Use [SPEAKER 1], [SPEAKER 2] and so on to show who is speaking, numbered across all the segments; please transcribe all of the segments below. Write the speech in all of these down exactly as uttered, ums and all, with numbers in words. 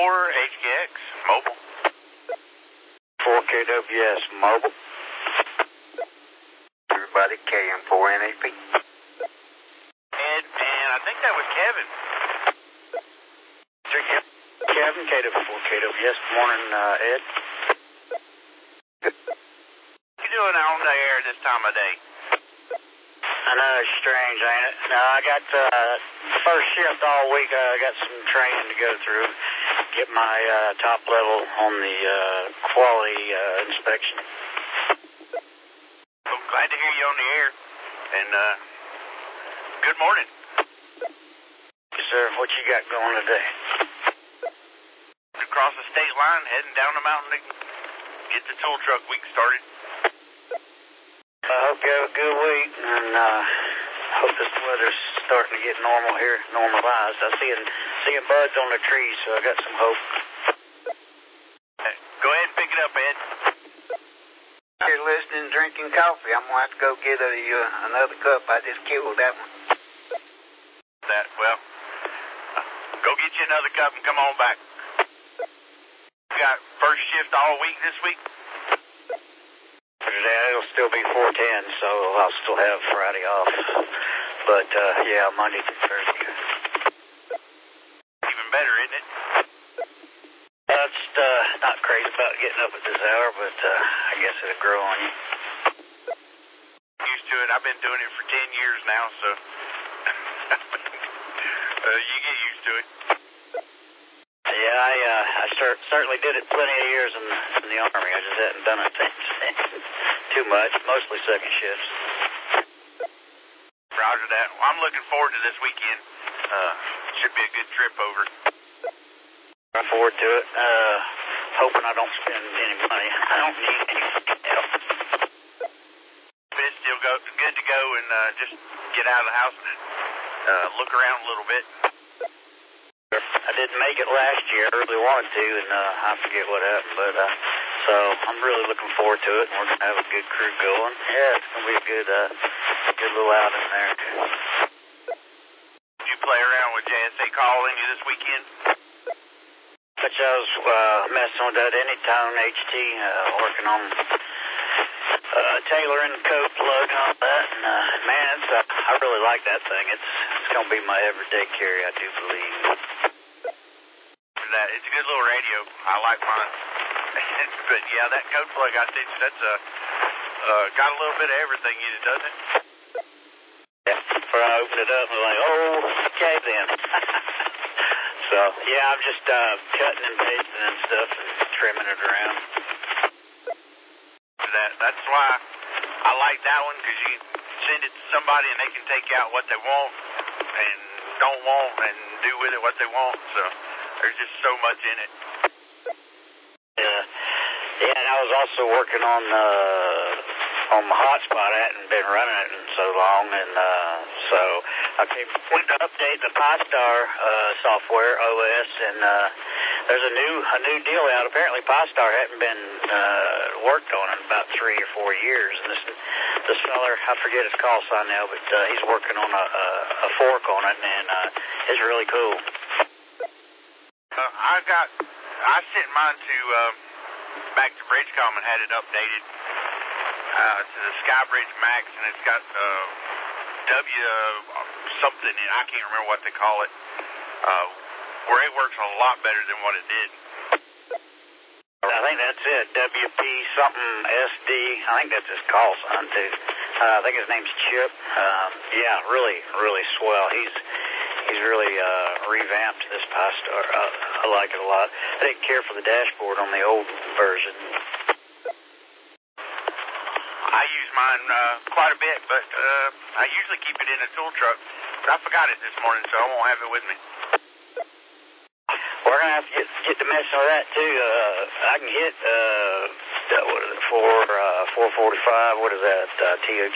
[SPEAKER 1] four H K X, mobile.
[SPEAKER 2] four K W S, mobile. Everybody, K M four N A P.
[SPEAKER 1] Ed, and I think that was Kevin.
[SPEAKER 2] Kevin, K W four K W S. Morning, uh, Ed.
[SPEAKER 1] What you doing out on the air this time of day?
[SPEAKER 2] I know, it's strange, ain't it? No, I got uh, first shift all week. I uh, got some training to go through, get my uh, top level on the uh, quality uh, inspection.
[SPEAKER 1] Well, glad to hear you on the air. And uh, good morning.
[SPEAKER 2] Yes, sir. What you got going today?
[SPEAKER 1] Across the state line, heading down the mountain to get the tool truck week started.
[SPEAKER 2] I hope you have a good week, and uh, hope this weather's starting to get normal here, normalized. I see seeing buds on the trees, so I got some hope.
[SPEAKER 1] Go ahead and pick it up, Ed.
[SPEAKER 2] You're listening, drinking coffee. I'm going to have to go get a, uh, another cup. I just killed that one.
[SPEAKER 1] That, well, uh, go get you another cup and come on back. You got first shift all week this week?
[SPEAKER 2] Today it'll still be four ten, so I'll still have Friday off. But, uh, yeah, Monday through Thursday.
[SPEAKER 1] Even better, isn't it?
[SPEAKER 2] That's uh, not crazy about getting up at this hour, but uh, I guess it'll grow on you.
[SPEAKER 1] Used to it. I've been doing it for ten years now, so uh, you get used to it.
[SPEAKER 2] Yeah, I uh, I cer- certainly did it plenty of years in, in the Army. I just hadn't done it too much, mostly second shifts.
[SPEAKER 1] Roger that. Well, I'm looking forward to this weekend. Uh, should be a good trip over.
[SPEAKER 2] Looking forward to it. Uh, hoping I don't spend any money. I don't need any help.
[SPEAKER 1] But it's still go, good to go and uh, just get out of the house and uh, look around a little bit.
[SPEAKER 2] I didn't make it last year. I really wanted to, and uh, I forget what happened. But uh, so I'm really looking forward to it, and we're gonna have a good crew going. Yeah, it's gonna be a good, uh, good little outing there.
[SPEAKER 1] Did you play around with J S A Call any this weekend?
[SPEAKER 2] Which I was uh, messing with that Anytone H T, uh, working on uh, tailoring the code plug and all that. And uh, man, it's uh, I really like that thing. It's it's gonna be my everyday carry, I do believe.
[SPEAKER 1] That it's a good little radio. I like mine. But yeah, that code plug I think that's a uh, got a little bit of everything in it, doesn't it?
[SPEAKER 2] Yeah. Before I opened it up, I was like, oh, okay then. So yeah, I'm just uh, cutting and pasting and stuff and trimming it around.
[SPEAKER 1] That that's why I like that one, because you send it to somebody and they can take out what they want and don't want and do with it what they want. So there's just so much in it.
[SPEAKER 2] Yeah, yeah, and I was also working on uh, on my hotspot. I hadn't been running it in so long, and uh, so I came went to update the Pi-Star uh, software O S, and uh, there's a new a new deal out. Apparently, Pi-Star hadn't been uh, worked on in about three or four years, and this this feller, I forget his call sign now, but uh, he's working on a, a, a fork on it, and uh, it's really cool.
[SPEAKER 1] Uh, I got, I sent mine to, uh, back to Bridgecom and had it updated, uh, to the Skybridge Max, and it's got, uh, W something in, I can't remember what they call it, uh, where it works a lot better than what it did.
[SPEAKER 2] I think that's it, W P something S D, I think that's his call sign too. Uh, I think his name's Chip. Um, yeah, really, really swell. He's, He's really uh, revamped this Pi-Star. Uh, I like it a lot. I didn't care for the dashboard on the old version.
[SPEAKER 1] I use mine uh, quite a bit, but uh, I usually keep it in a tool truck. But I forgot it this morning, so I won't have it with me.
[SPEAKER 2] We're going to have to get, get to messing with that, too. Uh, I can hit, uh, what is it, four forty-five, what is that, uh, T O G?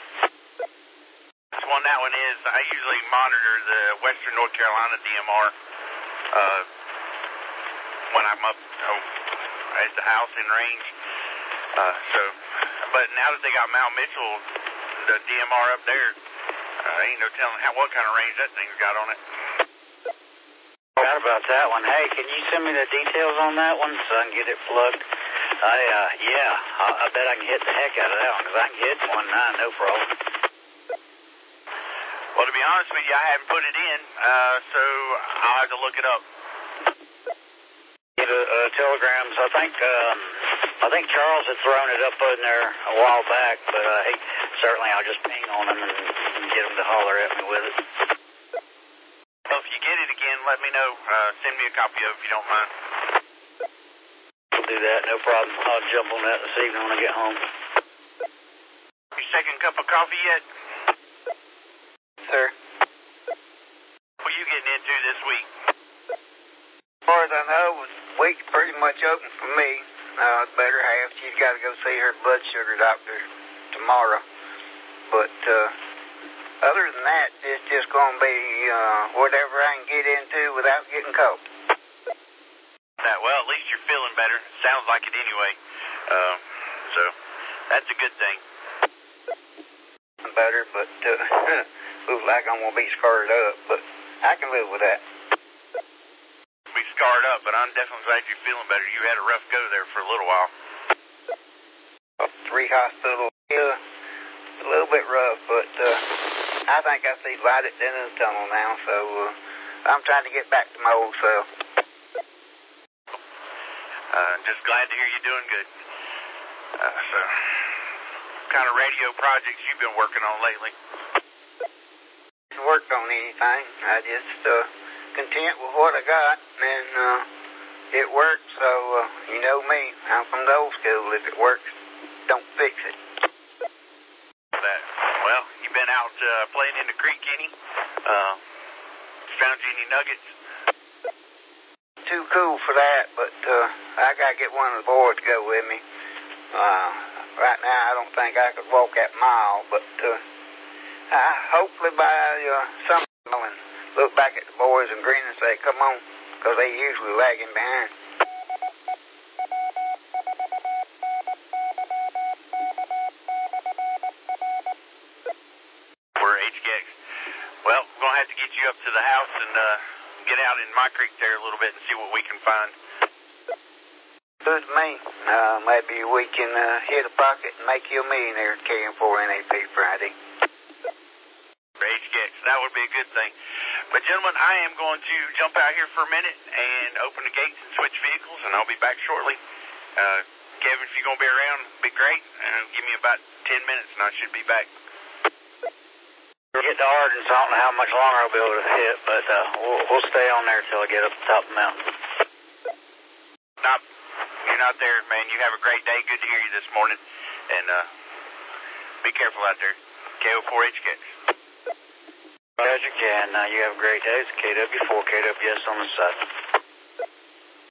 [SPEAKER 1] One that one is, I usually monitor the Western North Carolina D M R uh, when I'm up oh, at the house in range. Uh, so, but now that they got Mount Mitchell, the D M R up there, uh, ain't no telling how what kind of range that thing's got on it.
[SPEAKER 2] Oh Forgot about that one. Hey, can you send me the details on that one so I can get it plugged? I, uh, yeah, I, I bet I can hit the heck out of that one, because I can hit one nine, no problem.
[SPEAKER 1] Well, to be honest with you, I haven't put it in, uh, so I'll have to look it up.
[SPEAKER 2] Get a, a telegrams. I think, um, I think Charles had thrown it up in there a while back, but uh, he, certainly I'll just ping on him and, and get him to holler at me with it.
[SPEAKER 1] Well, if you get it again, let me know. Uh, send me a copy of it if you don't mind.
[SPEAKER 2] I'll do that, no problem. I'll jump on that this evening when I get home.
[SPEAKER 1] Your second cup of coffee yet?
[SPEAKER 2] Sir?
[SPEAKER 1] What are you getting into this week?
[SPEAKER 3] As far as I know, the week's pretty much open for me. Uh, the better half, she's got to go see her blood sugar doctor tomorrow. But uh, other than that, it's just going to be uh, whatever I can get into without getting caught.
[SPEAKER 1] That, well, at least you're feeling better. Sounds like it anyway. Uh, so, that's a good thing.
[SPEAKER 3] Better, but uh, looks like I'm going to be scarred up. But I can live with that.
[SPEAKER 1] Be scarred up, but I'm definitely glad you're feeling better. You had a rough go there for a little while.
[SPEAKER 3] Three hospitals, yeah, a little bit rough, but uh, I think I see light at the end of the tunnel now, so uh, I'm trying to get back to my old self.
[SPEAKER 1] Uh, just glad to hear you're doing good. Uh, so, what kind of radio projects you've been working on lately?
[SPEAKER 3] I haven't worked on anything. I just uh, content with what I got, and uh, it works, so uh, you know me. I'm from the old school. If it works, don't fix it.
[SPEAKER 1] That, well, you been out uh, playing in the creek any? Uh, found you any nuggets?
[SPEAKER 3] Too cool for that, but uh, I gotta get one of the boys to go with me. Uh, right now, I don't think I could walk that mile, but uh, I, hopefully by uh, summer, and look back at the boys and grin and say, "Come on," because they usually lagging behind.
[SPEAKER 1] We're H K X. Well, we're gonna have to get you up to the house and uh, get out in my creek there a little bit and see what we can find.
[SPEAKER 3] Good to me. Uh, maybe we can uh, hit a pocket and make you a millionaire carrying for N A P Friday.
[SPEAKER 1] For H K X, that would be a good thing. But gentlemen, I am going to jump out here for a minute and open the gates and switch vehicles, and I'll be back shortly. Uh, Kevin, if you're going to be around, it'd be great. Uh, give me about ten minutes and I should be back.
[SPEAKER 2] We'll get to Arden, so I don't know how much longer I'll be able to hit, but uh, we'll, we'll stay on there till I get up the top of the mountain.
[SPEAKER 1] Not, you're not there, man. You have a great day. Good to hear you this morning. And uh, be careful out there. K O four H K X.
[SPEAKER 2] As you can. Uh, you have a great day. It's K W four K W S on the side.